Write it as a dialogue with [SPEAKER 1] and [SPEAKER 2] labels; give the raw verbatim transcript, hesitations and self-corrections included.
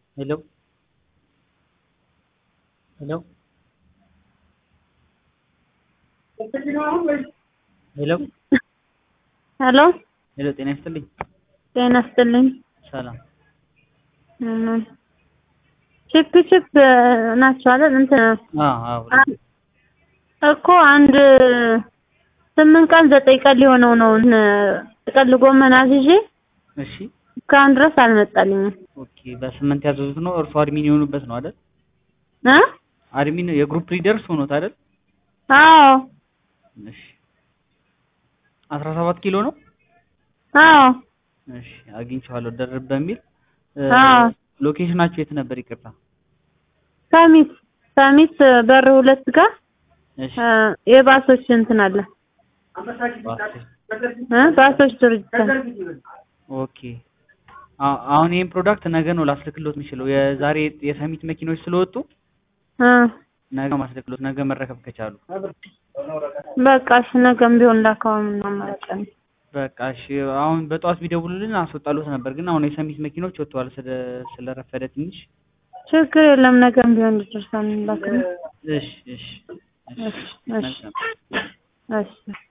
[SPEAKER 1] Hello? Hello? ሄሎ
[SPEAKER 2] ሄሎ
[SPEAKER 1] ሄሎ ጤና ይስጥልኝ።
[SPEAKER 2] ጤና ይስጥልኝ።
[SPEAKER 1] ሰላም።
[SPEAKER 2] እም ቺፕ ቺፕ ናቸው አይደል? እንትን
[SPEAKER 1] አዎ አዎ
[SPEAKER 2] እኮ አንድ ስምንት ቀን ዘጠኝ ቀን ሊሆነው ነው ጥቅል ጎመን አዝዤ
[SPEAKER 1] እሺ
[SPEAKER 2] እስካሁን ድረስ አልመጣልኝም።
[SPEAKER 1] ኦኬ በስምንት ያዘዙት ነው እርሱ አድሚን የሆኑበት ነው አይደል?
[SPEAKER 2] እ
[SPEAKER 1] አድሚን የግሩፕ ሊደርስ ሆኖት አይደል?
[SPEAKER 2] አዎ
[SPEAKER 1] እሺ አስራ ሰባት ኪሎ ነው?
[SPEAKER 2] አዎ
[SPEAKER 1] እሺ አግኝቼዋለሁ ደርብ በሚል
[SPEAKER 2] አዎ
[SPEAKER 1] ሎኬሽናችሁ የት ነበር ይቅርታ?
[SPEAKER 2] ሰሚት ሰሚት በር ሁለት ጋር
[SPEAKER 1] እሺ
[SPEAKER 2] የባሶች እንትን አለ እ ባሶች ድርጅት
[SPEAKER 1] ኦኬ አሁን ይሄን ፕሮዳክት ነገ ነው ላስልክሎት የምችለው የዛሬ የሰሚት መኪኖች ስለወጡ
[SPEAKER 2] እ
[SPEAKER 1] ነገ ማስልክሎት ነገ መረከብ ከቻሉ
[SPEAKER 2] በቃ እሺ ነገም ቢሆን ላካውን እናመጣለን።
[SPEAKER 1] በቃ እሺ አሁን በጧት ቢደውሉልን አስወጣሉት ነበር ግን አሁን የሰሚት መኪኖች ወጥተዋል ስለ ስለረፈደ ትንሽ
[SPEAKER 2] ችግር የለም ነገም ቢሆን ይደርሳል ላከን።
[SPEAKER 1] እሺ እሺ
[SPEAKER 2] እሺ እሺ እሺ